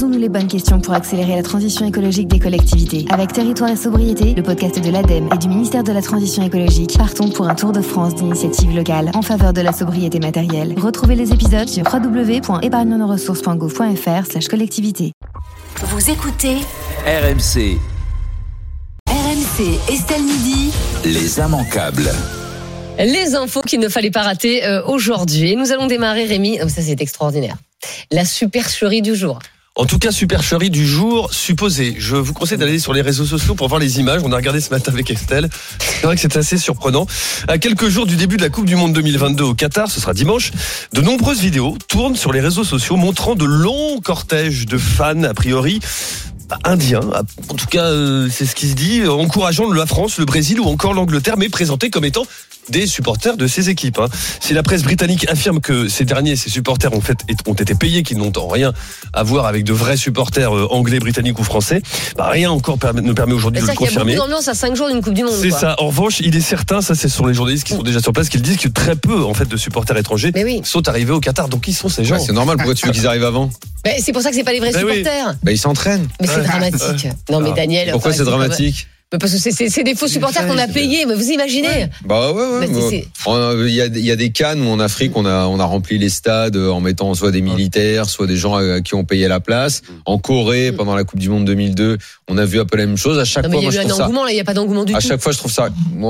Posons-nous les bonnes questions pour accélérer la transition écologique des collectivités. Avec Territoire et Sobriété, le podcast de l'ADEME et du ministère de la Transition écologique, partons pour un tour de France d'initiatives locales en faveur de la sobriété matérielle. Retrouvez les épisodes sur www.épargnenoressources.gouv.fr/collectivité. Vous écoutez RMC. RMC Estelle Midi. Les immanquables. Les infos qu'il ne fallait pas rater aujourd'hui. Nous allons démarrer, Rémi. Oh, ça, c'est extraordinaire. La supercherie du jour. En tout cas, supercherie du jour supposée. Je vous conseille d'aller sur les réseaux sociaux pour voir les images. On a regardé ce matin avec Estelle. C'est vrai que c'est assez surprenant. À quelques jours du début de la Coupe du Monde 2022 au Qatar, ce sera dimanche, de nombreuses vidéos tournent sur les réseaux sociaux montrant de longs cortèges de fans, a priori indiens. En tout cas, c'est ce qui se dit, encourageant la France, le Brésil ou encore l'Angleterre, mais présentés comme étant des supporters de ces équipes. Si la presse britannique affirme que ces supporters ont été payés, qu'ils n'ont rien à voir avec de vrais supporters anglais, britanniques ou français, rien encore ne permet aujourd'hui de le confirmer. Il y a beaucoup d'ambiance à 5 jours d'une Coupe du Monde. C'est ça. En revanche, il est certain, ça c'est sur les journalistes qui sont déjà sur place, qu'ils disent que très peu de supporters étrangers sont arrivés au Qatar. Donc qui sont ces gens ? C'est normal. Pourquoi tu veux qu'ils arrivent avant ? C'est pour ça que c'est pas les vrais supporters. Ils s'entraînent. Mais c'est dramatique. Non mais Daniel. Pourquoi c'est dramatique ? Parce que c'est des faux supporters qu'on a payés, mais vous imaginez ? Ouais. Il y a des cannes où en Afrique on a rempli les stades en mettant soit des militaires, soit des gens qui ont payé la place. En Corée, pendant la Coupe du Monde 2002, on a vu un peu la même chose. À chaque fois, il y a eu un engouement, là, il n'y a pas d'engouement du tout. À chaque fois, je trouve ça.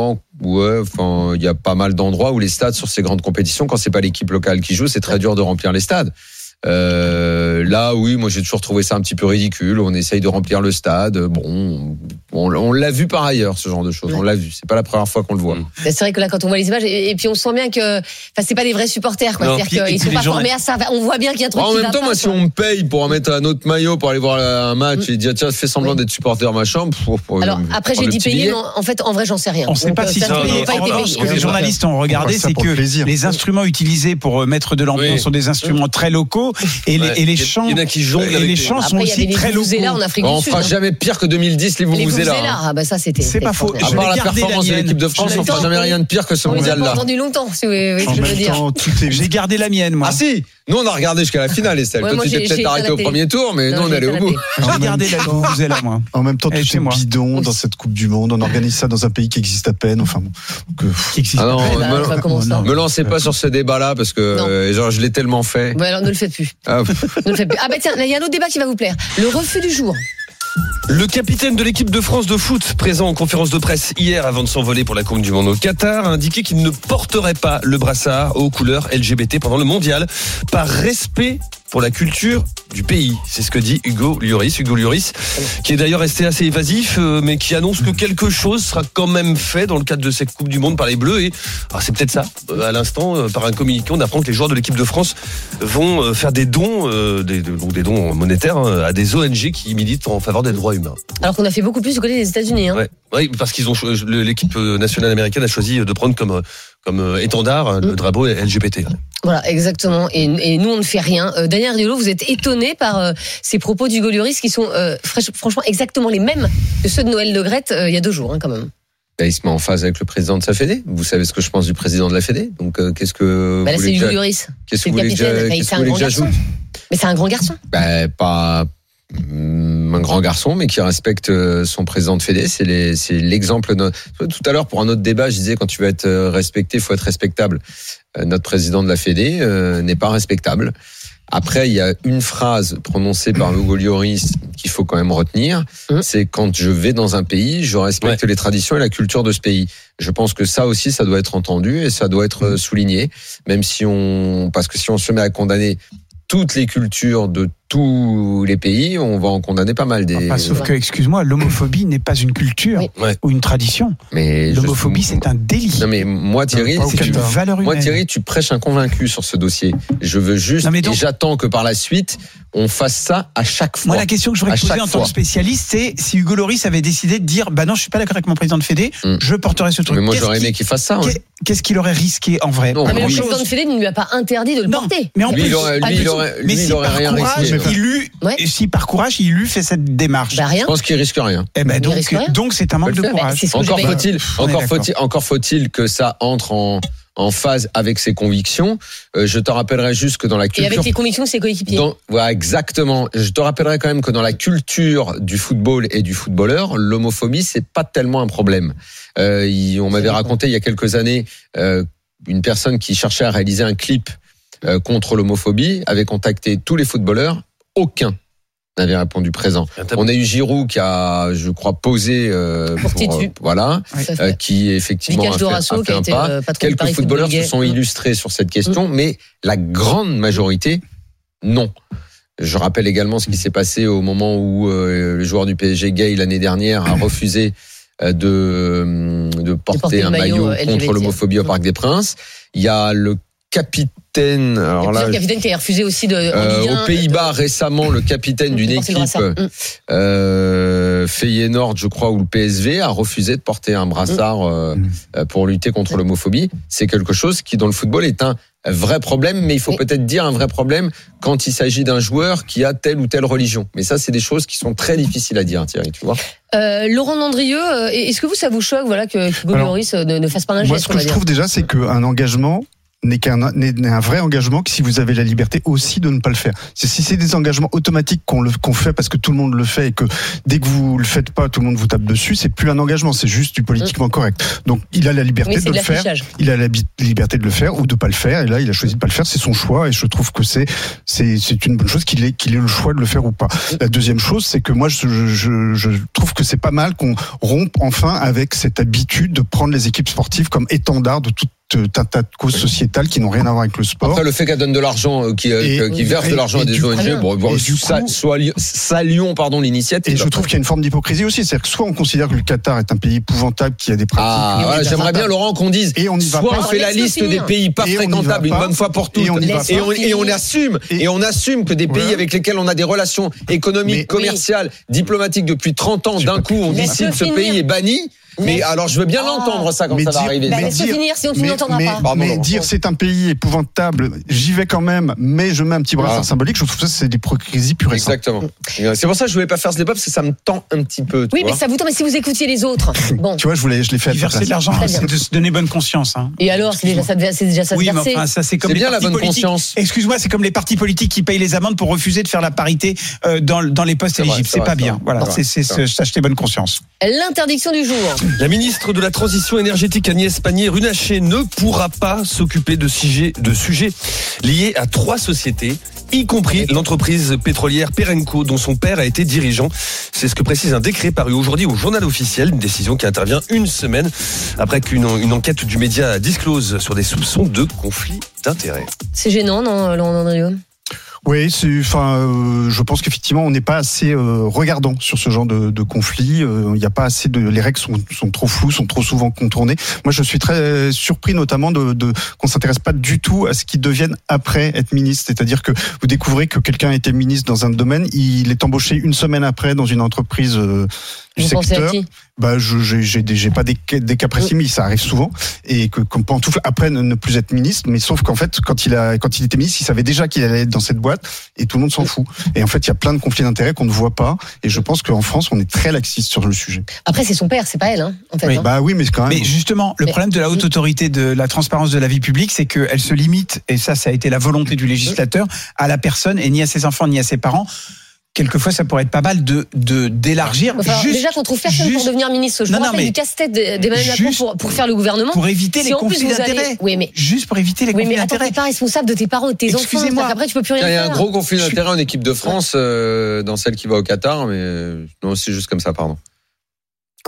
Il y a pas mal d'endroits où les stades sur ces grandes compétitions, quand c'est pas l'équipe locale qui joue, c'est très dur de remplir les stades. Là, oui, moi j'ai toujours trouvé ça un petit peu ridicule. On essaye de remplir le stade. Bon, on l'a vu par ailleurs, ce genre de choses. On l'a vu. C'est pas la première fois qu'on le voit. C'est vrai que là, quand on voit les images, et puis on sent bien que, c'est pas des vrais supporters, quoi. C'est-à-dire qu'ils sont pas formés à ça. On voit bien qu'il y a un truc qui va pas. En même temps, moi, si on me paye pour en mettre un autre maillot pour aller voir un match et dire tiens, fais semblant d'être supporter machin. Alors après, j'ai dit payer, mais en vrai, j'en sais rien. On sait pas si c'est payé. Ce que les journalistes ont regardé, c'est que les instruments utilisés pour mettre de l'ambiance sont des instruments très locaux et les chants. Il y en a qui jonglent. Et les chants sont aussi très locaux. On fera jamais pire que 2010 les Vuvuzela. Ça c'était. C'est pas faux. À part la performance de l'équipe de France, on fera jamais rien de pire que ce mondial-là. On l'a entendu longtemps, si vous voyez ce que je veux dire. J'ai gardé la mienne, moi. Ah si, nous on a regardé jusqu'à la finale, Estelle. Toi tu t'es peut-être arrêté au premier tour, mais nous on est allé au bout. J'ai gardé la Vuvuzela, moi. En même temps, tout est bidon dans cette Coupe du Monde. On organise ça dans un pays qui existe à peine. Enfin, me lancez pas sur ce débat-là parce que je l'ai tellement fait. Alors ne le faites plus. Ah tiens, il y a un autre débat qui va vous plaire. Le refus du jour. Le capitaine de l'équipe de France de foot, présent en conférence de presse hier avant de s'envoler pour la Coupe du Monde au Qatar, a indiqué qu'il ne porterait pas le brassard aux couleurs LGBT pendant le mondial, par respect pour la culture du pays. C'est ce que dit Hugo Lloris, qui est d'ailleurs resté assez évasif, mais qui annonce que quelque chose sera quand même fait dans le cadre de cette Coupe du Monde par les Bleus. Et c'est peut-être ça. À l'instant, par un communiqué, on apprend que les joueurs de l'équipe de France vont faire des dons, des dons monétaires à des ONG qui militent en faveur des droits humains. Alors qu'on a fait beaucoup plus du côté des États-Unis. Oui, parce qu'ils l'équipe nationale américaine a choisi de prendre comme étendard le drapeau LGBT. Voilà, exactement. Et nous, on ne fait rien. Daniel Riolo, vous êtes étonné par ces propos d'Hugo Lloris qui sont franchement exactement les mêmes que ceux de Noël Le Graët il y a 2 jours, quand même. Il se met en phase avec le président de sa fédé. Vous savez ce que je pense du président de la fédé. Donc qu'est-ce que là, c'est Hugo Lloris. Qu'est-ce que vous voulez que j'ajoute ? Mais c'est un grand garçon. Pas un grand garçon, mais qui respecte son président de fédé. C'est l'exemple. Tout à l'heure, pour un autre débat, je disais quand tu veux être respecté, il faut être respectable. Notre président de la fédé n'est pas respectable. Après, il y a une phrase prononcée par Hugo Lloris qu'il faut quand même retenir. C'est quand je vais dans un pays, je respecte les traditions et la culture de ce pays. Je pense que ça aussi, ça doit être entendu et ça doit être souligné. Même parce que si on se met à condamner toutes les cultures de tous les pays, on va en condamner pas mal. Sauf que, excuse-moi, l'homophobie n'est pas une culture ou une tradition. Mais l'homophobie, c'est un délit. Non mais moi, Thierry, tu prêches un convaincu sur ce dossier. Je veux juste, et j'attends que par la suite, on fasse ça à chaque fois. Moi, la question que je voudrais poser en tant que spécialiste, c'est si Hugo Lloris avait décidé de dire, non, je suis pas d'accord avec mon président de fédé, je porterai ce truc. Mais moi, j'aurais aimé qu'il fasse ça. Qu'est-ce qu'il aurait risqué en vrai? Mais le président de fédé ne lui a pas interdit de le porter. Mais en plus, il aurait rien risqué. Si par courage, il eût fait cette démarche. Je pense qu'il risque rien. Donc c'est un manque de courage. Encore faut-il que ça entre en phase avec ses convictions. Je te rappellerai juste que dans la culture... Et avec les convictions de ses coéquipiers. Ouais, exactement. Je te rappellerai quand même que dans la culture du football et du footballeur, l'homophobie, c'est pas tellement un problème. On m'avait raconté il y a quelques années une personne qui cherchait à réaliser un clip contre l'homophobie avait contacté tous les footballeurs, aucun n'avait répondu présent. On a eu Giroud qui a, je crois, posé qui effectivement a fait un pas. Quelques footballeurs se sont illustrés sur cette question, mais la grande majorité, non. Je rappelle également ce qui s'est passé au moment où le joueur du PSG, Gay, l'année dernière, a refusé de porter un maillot contre l'homophobie au Parc des Princes. Il y a le capitaine. Alors là, le capitaine qui a refusé aussi aux Pays-Bas récemment, le capitaine d'une équipe Feyenoord, je crois, ou le PSV a refusé de porter un brassard pour lutter contre l'homophobie. C'est quelque chose qui dans le football est un vrai problème, mais il faut peut-être dire un vrai problème quand il s'agit d'un joueur qui a telle ou telle religion. Mais ça, c'est des choses qui sont très difficiles à dire, Thierry, tu vois. Laurent Dandrieux, est-ce que ça vous choque, que Hugo Lloris ne fasse pas un geste? Moi, ce que je trouve déjà, c'est qu'un engagement n'est un vrai engagement que si vous avez la liberté aussi de ne pas le faire. Si c'est des engagements automatiques qu'on fait parce que tout le monde le fait et que dès que vous le faites pas, tout le monde vous tape dessus, c'est plus un engagement, c'est juste du politiquement correct. Donc il a la liberté de le faire, il a la liberté de le faire ou de pas le faire, et là il a choisi de pas le faire, c'est son choix, et je trouve que c'est une bonne chose qu'il ait le choix de le faire ou pas. La deuxième chose, c'est que moi je trouve que c'est pas mal qu'on rompe enfin avec cette habitude de prendre les équipes sportives comme étendard de toute un tas de causes sociétales qui n'ont rien à voir avec le sport. Après, le fait qu'elle donne de l'argent, qui verse de l'argent à des ONG, saluons l'initiative. Et je trouve qu'il y a une forme d'hypocrisie aussi. C'est-à-dire que soit on considère que le Qatar est un pays épouvantable qui a des pratiques. J'aimerais bien, Laurent, qu'on dise, soit on fait la liste des pays pas fréquentables une bonne fois pour toutes, et on assume que des pays avec lesquels on a des relations économiques, commerciales, diplomatiques depuis 30 ans, d'un coup, on décide ce pays est banni. Mais alors, je veux bien l'entendre ça quand ça va arriver. Laisse-le finir, sinon tu n'entendras pas. Mais dire c'est un pays épouvantable, j'y vais quand même, mais je mets un petit brassard symbolique, je trouve que ça c'est des hypocrisies pure et simple. Exactement. C'est pour ça que je voulais pas faire ce débat parce que ça me tend un petit peu. Oui, mais ça vous tend. Mais si vous écoutiez les autres, bon. Tu vois, je l'ai fait. Verser de l'argent, c'est de se donner bonne conscience. Et alors, c'est déjà ça de verser. Oui, mais enfin, ça c'est comme les partis politiques. Excuse-moi, c'est comme les partis politiques qui payent les amendes pour refuser de faire la parité dans les postes éligibles. C'est pas bien. Voilà, c'est s'acheter bonne conscience. L'interdiction du jour. La ministre de la Transition énergétique Agnès Pannier-Runacher ne pourra pas s'occuper de sujets liés à 3 sociétés, y compris l'entreprise pétrolière Perenco, dont son père a été dirigeant. C'est ce que précise un décret paru aujourd'hui au Journal Officiel, une décision qui intervient une semaine après qu'une enquête du média disclose sur des soupçons de conflit d'intérêts. C'est gênant, non, Laurent Dandrieux ? Oui, je pense qu'effectivement, on n'est pas assez regardant sur ce genre de conflit. Il n'y a pas assez les règles sont trop floues, sont trop souvent contournées. Moi, je suis très surpris, notamment qu'on s'intéresse pas du tout à ce qu'ils deviennent après être ministre. C'est-à-dire que vous découvrez que quelqu'un a été ministre dans un domaine, il est embauché une semaine après dans une entreprise du secteur. J'ai pas des cas précis, mais ça arrive souvent, et que Pantoufle après ne plus être ministre, mais sauf qu'en fait quand il était ministre, il savait déjà qu'il allait être dans cette boîte, et tout le monde s'en fout. Et en fait, il y a plein de conflits d'intérêts qu'on ne voit pas, et je pense qu'en France, on est très laxiste sur le sujet. Après, c'est son père, c'est pas elle, en fait. Oui, oui, mais quand même. Mais justement, le problème de la haute autorité de la transparence de la vie publique, c'est qu'elle se limite, et ça a été la volonté du législateur, à la personne, et ni à ses enfants, ni à ses parents. Quelquefois, ça pourrait être pas mal d'élargir. Déjà qu'on trouve personne pour devenir ministre. Je vous rappelle du casse-tête d'Emmanuel Macron pour faire le gouvernement. Pour éviter les conflits d'intérêts. Oui, mais juste pour éviter les conflits d'intérêts. Tu n'es pas responsable de tes parents ou de tes enfants. Après, tu peux plus rien faire. Il y a un gros conflit d'intérêts en équipe de France dans celle qui va au Qatar, mais non, c'est juste comme ça, pardon. Quoi ?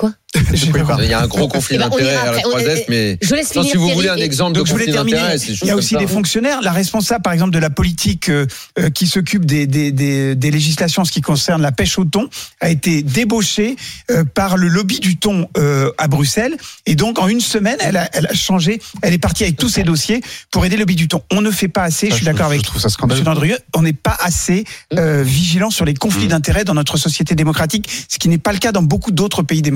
Il y a un gros conflit d'intérêts à la 3S, mais si vous voulez un exemple de conflit d'intérêts, c'est il y a aussi des fonctionnaires, la responsable par exemple de la politique qui s'occupe des législations en ce qui concerne la pêche au thon a été débauchée par le lobby du thon à Bruxelles, et donc en une semaine elle a changé, elle est partie avec tous ses dossiers pour aider le lobby du thon. On ne fait pas assez, je suis d'accord avec M. Dandrieux, on n'est pas assez vigilant sur les conflits d'intérêts dans notre société démocratique, ce qui n'est pas le cas dans beaucoup d'autres pays démocratiques. Enfin,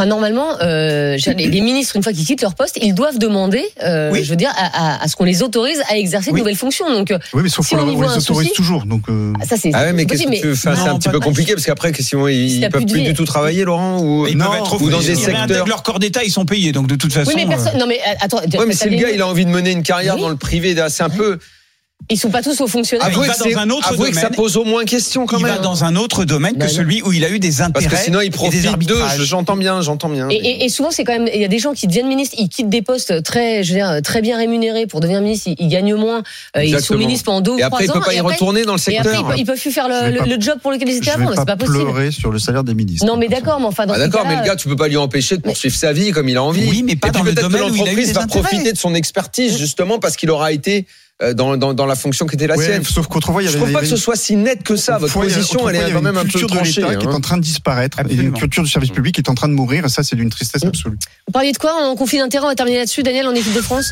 normalement, les ministres, une fois qu'ils quittent leur poste, ils doivent demander, Oui. je veux dire, à ce qu'on les autorise à exercer de Oui. nouvelles fonctions. Donc, Oui, mais sauf si qu'on on y les voit un autorise souci, toujours. Donc, ça c'est. Ah ouais, mais c'est qu'est-ce que possible, tu veux faire? C'est Non, un petit pas peu de- compliqué parce qu'après, sinon, Si ils t'as peuvent plus de plus vie. du tout travailler, Laurent, ou Ils peuvent être ou dans des ils secteurs. réintègrent leur corps d'État, ils sont payés. Donc de toute façon. Oui, mais personne. Non, mais attends. Ouais, mais si le gars, il a envie de mener une carrière Oui. dans le privé, c'est un peu. Ils sont pas tous aux fonctionnaires. il Avouez va que dans un autre avouez que ça domaine. pose au moins question quand il même. va dans un autre domaine que Ben non. celui où il a eu des intérêts. Parce que sinon, il et des profite d'eux. arbitrages. J'entends bien. Et souvent, c'est quand même, il y a des gens qui deviennent ministres, ils quittent des postes très, je veux dire, très bien rémunérés pour devenir ministre, ils gagnent moins, ils sont Exactement. ministres pendant 2 ou Et 3 après, il ans. peut pas y retourner dans le Et après, secteur. ils peuvent plus faire Je vais pas- le job pour lequel ils étaient je avant, vais c'est pas pas possible. pleurer sur le salaire des ministres. Non, mais d'accord, mais enfin, dans Ah ce d'accord, cas-là, mais le gars, tu peux pas lui empêcher de poursuivre sa vie comme il a envie. Oui, mais pas et puis dans le peut-être que domaine où il a eu l'entreprise des va intérêts. profiter de son expertise justement parce qu'il aura été dans la fonction qui était la Ouais, sienne. sauf qu'autrefois, il y Je avait. trouve pas que ce soit si net que ça. Votre position, elle est quand même un peu culture de tranchée. l'État qui est en hein. train de disparaître, et une Absolument. culture du service public qui est en train de mourir, et ça, c'est d'une tristesse absolue. vous parliez de quoi en conflit d'intérêts? On va terminer là-dessus, Daniel, en équipe de France.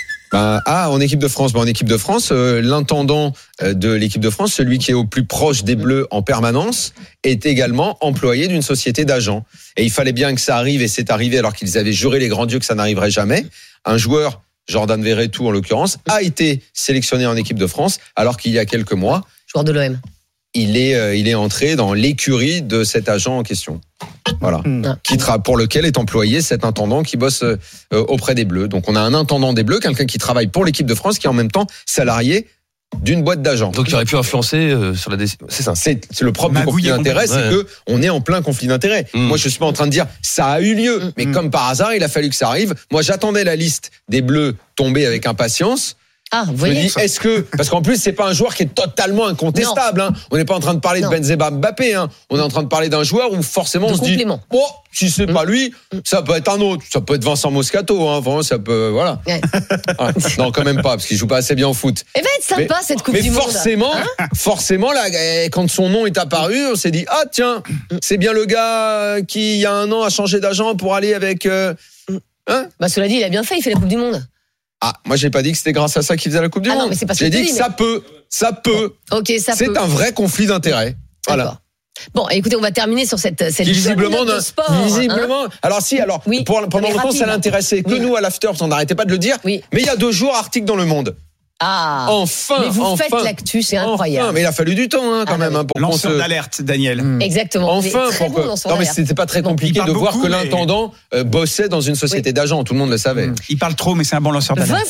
En équipe de France, en équipe de France, l'intendant de l'équipe de France, celui qui est au plus proche des Bleus en permanence, est également employé d'une société d'agents. Et il fallait bien que ça arrive, et c'est arrivé alors qu'ils avaient juré les grands dieux que ça n'arriverait jamais. Un joueur, Jordan Verretou en l'occurrence, a été sélectionné en équipe de France, alors qu'il y a quelques mois, Joueur de l'OM. il est entré dans l'écurie de cet agent en question. Voilà. Pour lequel est employé cet intendant qui bosse auprès des Bleus. Donc on a un intendant des Bleus, quelqu'un qui travaille pour l'équipe de France, qui est en même temps salarié d'une boîte d'agents. Donc il aurait pu influencer sur la décision. C'est ça. C'est le propre du Magouiller conflit d'intérêts, c'est complètement. que on est en plein conflit d'intérêts. Moi, je suis pas en train de dire ça a eu lieu, mais comme par hasard, il a fallu que ça arrive. Moi, j'attendais la liste des Bleus tomber avec impatience. Ah, vous Je me voyez. dis, est-ce que, parce qu'en plus, c'est pas un joueur qui est totalement incontestable, hein. On n'est pas en train de parler Non. de Benzema Mbappé, hein. On est en train de parler d'un joueur où forcément De on se dit, complément. bon, si c'est pas lui, ça peut être un autre. Ça peut être Vincent Moscato, hein. Vraiment, ça peut, voilà. Ouais. Ouais. Non, quand même pas, parce qu'il joue pas assez bien au foot. Elle va être sympa, cette Coupe Mais du Monde. forcément, là, quand son nom est apparu, on s'est dit, ah tiens, c'est bien le gars qui, il y a un an, a changé d'agent pour aller avec, hein? Bah, cela dit, il a bien fait, il fait la Coupe du Monde. Ah, moi, j'ai pas dit que c'était grâce à ça qu'il faisait la Coupe du Ah non, Monde. mais c'est pas ce que J'ai je dit dis, que mais- ça peut. Ok, ça peut. C'est un vrai conflit d'intérêts. Voilà. D'accord. Bon, écoutez, on va terminer sur cette Qui visiblement, de sport. hein. visiblement. Oui, pendant mais longtemps, rapide. ça l'intéressait que Oui. nous à l'after, on n'arrêtait pas de le dire. Oui. Mais il y a 2 jours, article dans Le Monde. Ah. Enfin, Mais vous enfin. faites l'actu, c'est Enfin, incroyable. mais il a fallu du temps, hein, quand Ah, même, oui. hein, pour qu'on Lanceur se. d'alerte, Daniel. Exactement. Il est Enfin, très pour bon que. dans son Non, mais alerte. c'était pas très compliqué parle de voir beaucoup, que mais- l'intendant bossait dans une société d'agents. Tout le monde le savait. Il parle trop, mais c'est un bon lanceur d'alerte.